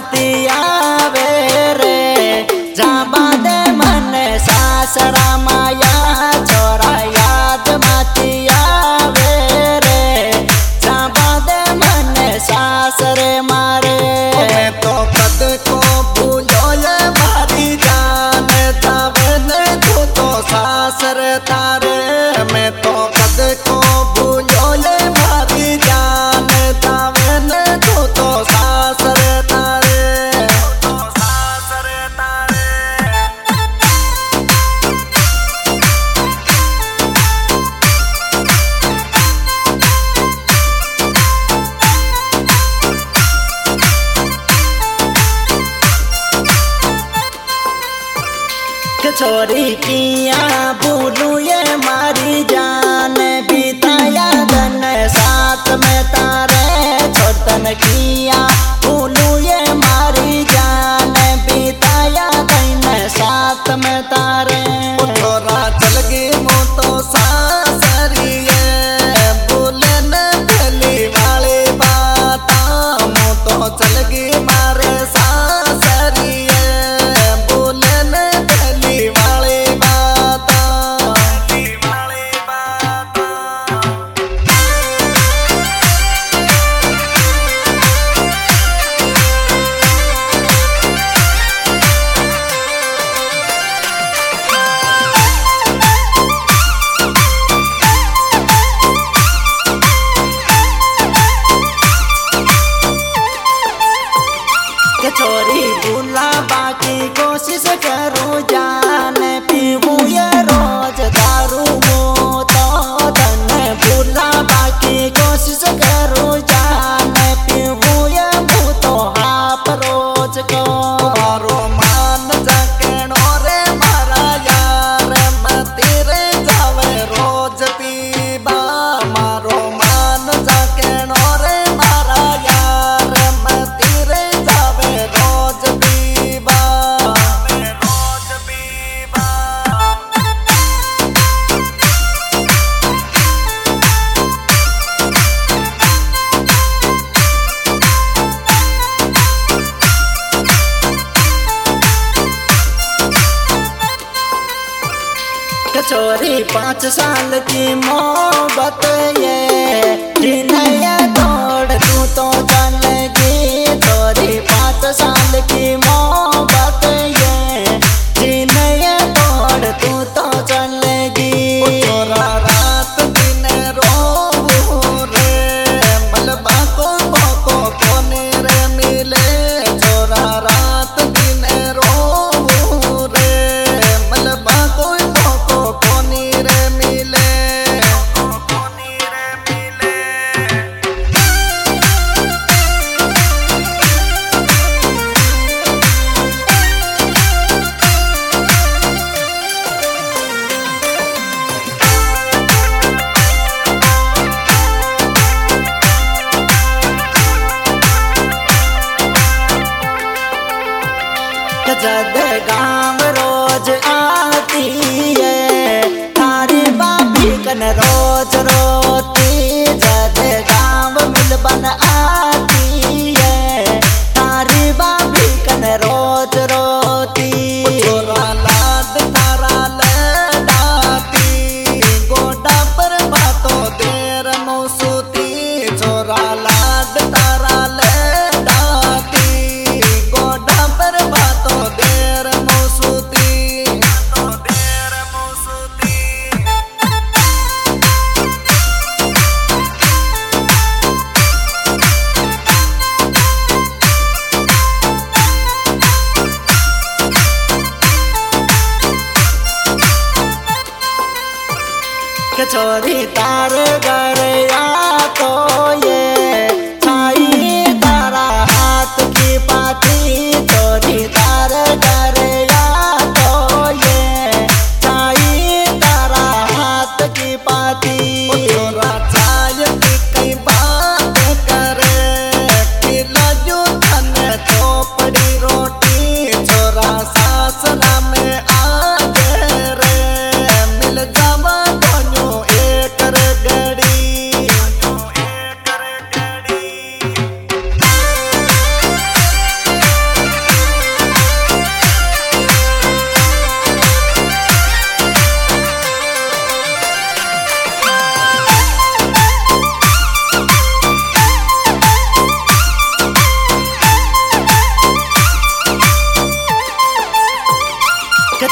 माती आवे रे जाबा दे मन सासरा माया छोरा याद माती आवे रे जाबा दे मन सासरे मारे। मैं तो कद को भूलो ये मारी जान जावन तू तो सासर तारे। मैं तो कद को भूलो ये मारी जान जावन तू तो सासर तारे। छोरी किया भूलू ये मारी जान बिताया धन साथ में तारे। छोटन किया भूलू ये मारी जान बिताया धन साथ में तारे। छोरा चल गई मो तो सासरिए बोले न भली वाली बात मो तो चल गई मारे सासरिए बोले न भली वाली बात। छोरी भूला बाकी कोशिश करूँ जान पीऊँ ये रोज दारू मो तो धन भूला बाकी कोशिश करूँ जान पीऊँ ये मुँह तो आप रोज को। मारो मान जकेणो रे मारा यार मैं तेरे जावे रोज पीबा। मारो मान जकेणो रे मारा यार मैं तेरे जावे रोज पीबा। छोरी 5 साल की मोहब्बत ये जिन्हें तोड़ तू तो चलेगी। छोरी 5 साल की मोहब्बत ये जिन्हें तोड़ तू तो चलेगी। छोरा रात दिन रोवू रे मलबा को कोने रे मिले। छोरा रात दिन रोवू रे मलबा को कोनी रे मिले। जद गाँव रोज आती है थारी बाबी कन रोज रोती। जद गाँव मिल बन आती है थारी बाबी कन रोज रोती। छोरा लाड तारा लडाती गोडा पर बातो देर मुसूती। छोरा लाड तारा लडाती गोडा पर बातो देर मुसूती। छोरी तार घर या तो ये छाई तारा हाथ की पाती। छोरी तार घर या तो ये छाई तारा हाथ की पाती। छोरा चाय की कई बात करे खिला जो धन चौपड़ी रोटी। छोरा सासरा में आगे रे मिल जावा दोनों एक गड़ी।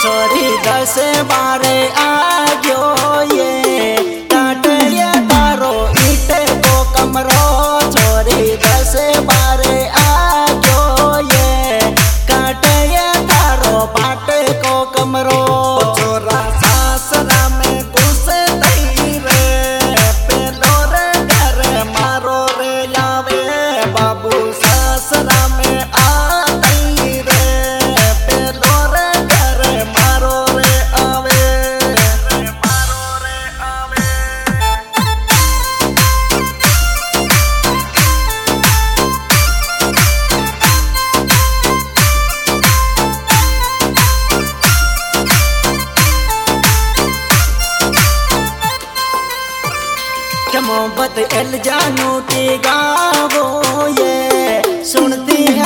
छोरी 10 बारे आ गयो ये काटे ये तारो ईटे को कमरो छोरी 10 बारे आ गयो ये काटे ये तारो पाटे को कमरो छोरा सासरा में घुस नहीं रे पेलो रे घर मारो रे आवे बाबू सासरा में आ नहीं रे पेलो रे घर मारो रे आवे मारो रे आवे। मोहब्बत एल जानू की गावो ये सुनती है